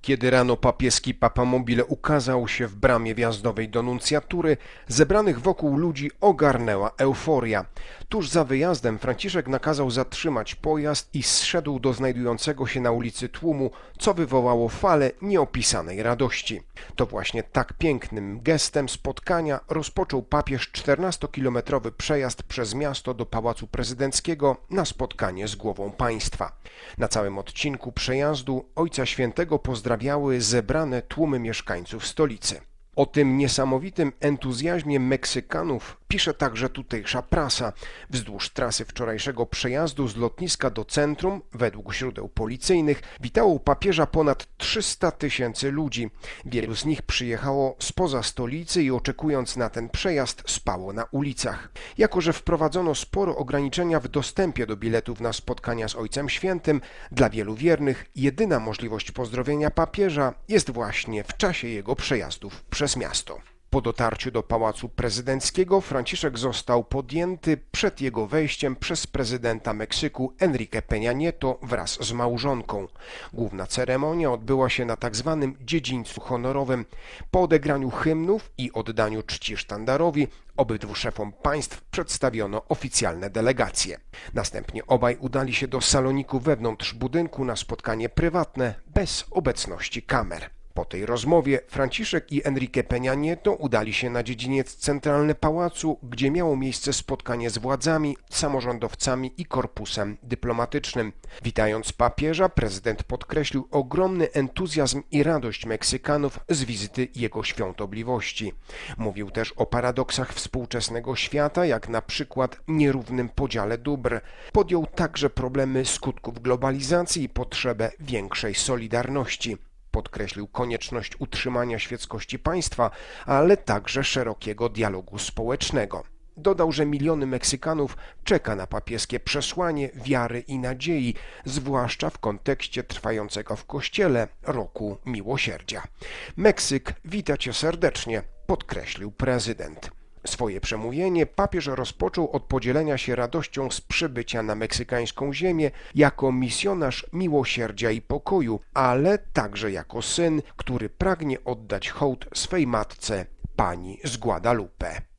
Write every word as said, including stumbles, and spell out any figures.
Kiedy rano papieski papamobile ukazał się w bramie wjazdowej do nuncjatury, zebranych wokół ludzi ogarnęła euforia. Tuż za wyjazdem Franciszek nakazał zatrzymać pojazd i zszedł do znajdującego się na ulicy tłumu, co wywołało falę nieopisanej radości. To właśnie tak pięknym gestem spotkania rozpoczął papież czternastokilometrowy przejazd przez miasto do Pałacu Prezydenckiego na spotkanie z głową państwa. Na całym odcinku przejazdu Ojca Świętego pozdrawiały zebrane tłumy mieszkańców stolicy. O tym niesamowitym entuzjazmie Meksykanów pisze także tutejsza prasa. Wzdłuż trasy wczorajszego przejazdu z lotniska do centrum, według źródeł policyjnych, witało papieża ponad trzysta tysięcy ludzi. Wielu z nich przyjechało spoza stolicy i oczekując na ten przejazd spało na ulicach. Jako że wprowadzono sporo ograniczenia w dostępie do biletów na spotkania z Ojcem Świętym, dla wielu wiernych jedyna możliwość pozdrowienia papieża jest właśnie w czasie jego przejazdów przez miasto. Po dotarciu do Pałacu Prezydenckiego Franciszek został podjęty przed jego wejściem przez prezydenta Meksyku Enrique Peña Nieto wraz z małżonką. Główna ceremonia odbyła się na tzw. dziedzińcu honorowym. Po odegraniu hymnów i oddaniu czci sztandarowi obydwu szefom państw przedstawiono oficjalne delegacje. Następnie obaj udali się do saloniku wewnątrz budynku na spotkanie prywatne bez obecności kamer. Po tej rozmowie Franciszek i Enrique Peña Nieto udali się na dziedziniec centralny pałacu, gdzie miało miejsce spotkanie z władzami, samorządowcami i korpusem dyplomatycznym. Witając papieża, prezydent podkreślił ogromny entuzjazm i radość Meksykanów z wizyty jego świątobliwości. Mówił też o paradoksach współczesnego świata, jak na przykład nierównym podziale dóbr. Podjął także problemy skutków globalizacji i potrzebę większej solidarności. Podkreślił konieczność utrzymania świeckości państwa, ale także szerokiego dialogu społecznego. Dodał, że miliony Meksykanów czeka na papieskie przesłanie wiary i nadziei, zwłaszcza w kontekście trwającego w Kościele roku miłosierdzia. Meksyk wita cię serdecznie, podkreślił prezydent. Swoje przemówienie papież rozpoczął od podzielenia się radością z przybycia na meksykańską ziemię jako misjonarz miłosierdzia i pokoju, ale także jako syn, który pragnie oddać hołd swej matce, pani z Guadalupe.